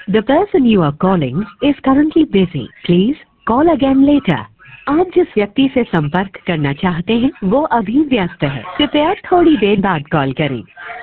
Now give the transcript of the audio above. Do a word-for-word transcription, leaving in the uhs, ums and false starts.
The person you are calling is currently busy. Please call again later. आप जिस व्यक्ति से संपर्क करना चाहते हैं वो अभी व्यस्त है, कृपया थोड़ी देर बाद कॉल करें।